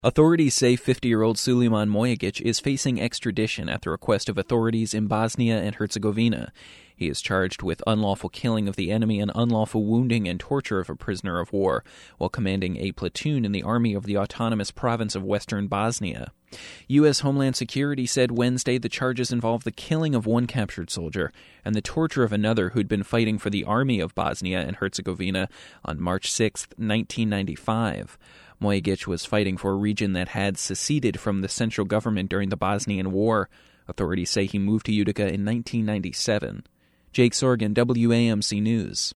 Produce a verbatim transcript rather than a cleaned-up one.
Authorities say fifty-year-old Sulejman Mojagic is facing extradition at the request of authorities in Bosnia and Herzegovina. He is charged with unlawful killing of the enemy and unlawful wounding and torture of a prisoner of war while commanding a platoon in the army of the autonomous province of Western Bosnia. U S. Homeland Security said Wednesday the charges involve the killing of one captured soldier and the torture of another who'd been fighting for the army of Bosnia and Herzegovina on March sixth, nineteen ninety-five. Mojagic was fighting for a region that had seceded from the central government during the Bosnian War. Authorities say he moved to Utica in nineteen ninety-seven. Jake Sorgan, W A M C News.